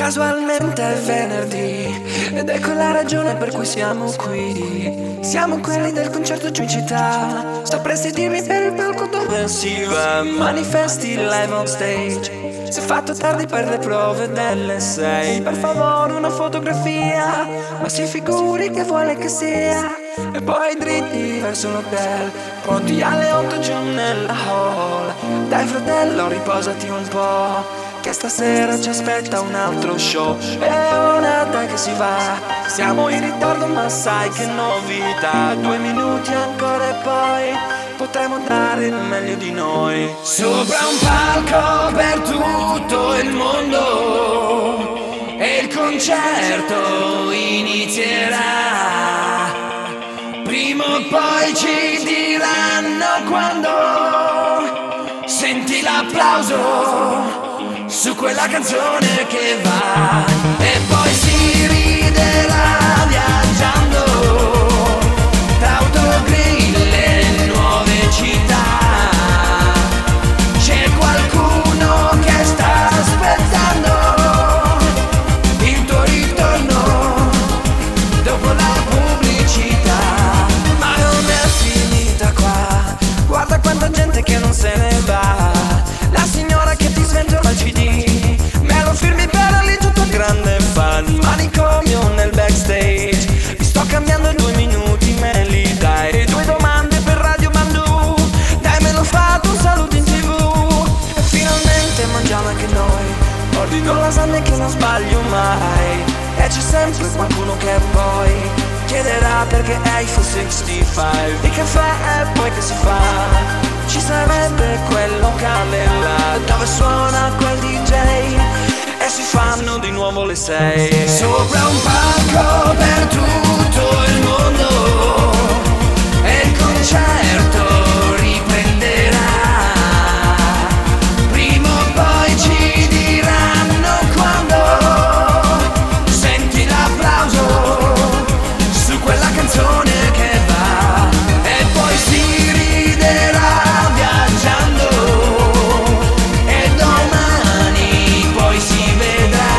Casualmente è venerdì ed ecco la ragione per cui siamo qui. Siamo quelli del concerto giù in città. Sapresti dirmi per il palco dove si va? Manifesti live on stage. Si è fatto tardi per le prove delle 6. Per favore una fotografia, ma si figuri che vuole che sia. E poi dritti verso l'hotel, pronti alle 8 giù nella hall. Dai fratello, riposati un po', che stasera ci aspetta un altro show. E ora dai che si va, siamo in ritardo ma sai che novità. 2 minuti ancora e poi potremo dare il meglio di noi. Sopra un palco per tutto il mondo e il concerto inizierà. Prima o poi ci diranno quando senti l'applauso su quella canzone che va, e poi si riderà viaggiando tra autogrill e nuove città. C'è qualcuno che sta aspettando il tuo ritorno dopo la pubblicità. Ma non è finita qua, guarda quanta gente che non se ne va. La signora che ti sventola il CD, me lo firmi per lì tutto grande fan. Manicomio nel backstage, mi sto cambiando in 2 minuti, me li dai. 2 domande per Radio Bandù, dai me lo fate un saluto in TV. E finalmente mangiamo anche noi, ordino lasagne che non sbaglio mai. E c'è sempre qualcuno che poi chiederà perché Eiffel 65. Il caffè e poi che si fa? Ci sarebbe quel locale là dove suona quel DJ e si fanno di nuovo le 6. Sopra un palco per tutto il mondo e il concerto riprenderà. Prima o poi ci diranno quando senti l'applauso su quella canzone che va, e poi si riderà viaggiando e domani poi si vedrà,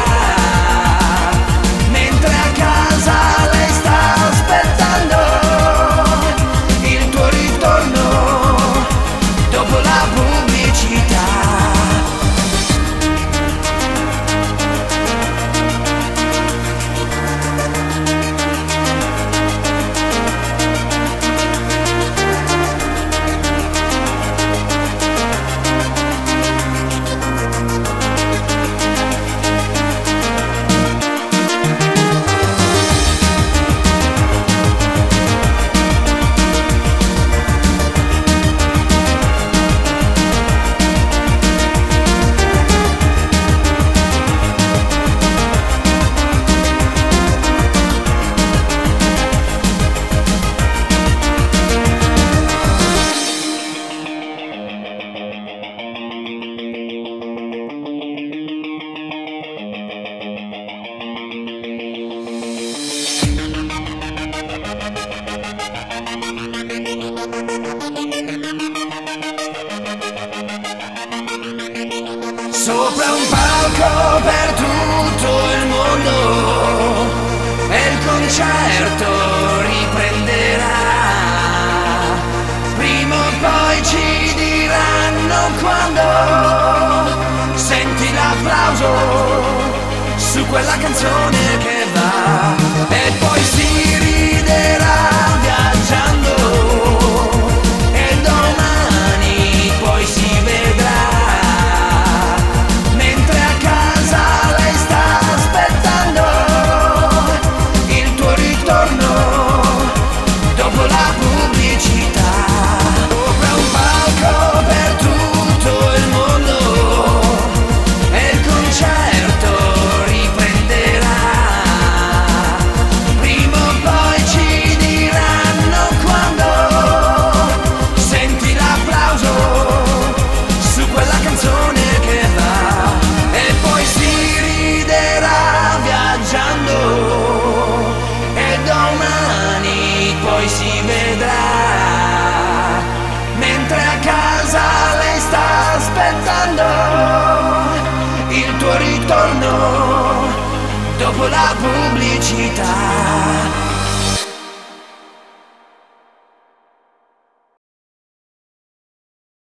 mentre a casa lei sta aspettando il tuo ritorno dopo la pubblicità. Sopra un palco per tutto il mondo e il concerto riprenderà. Prima o poi ci diranno quando senti l'applauso su quella canzone che va, e poi si riderà viaggiando e domani poi si vedrà, mentre a casa lei sta aspettando il tuo ritorno dopo la pubblicità. Sopra un palco per tutto il mondo e il concerto riprenderà. Prima o poi ci diranno quando senti l'applauso su quella canzone che va, e poi si riderà viaggiando e domani poi si vedrà, mentre a casa lei sta aspettando il tuo ritorno dopo la pubblicità.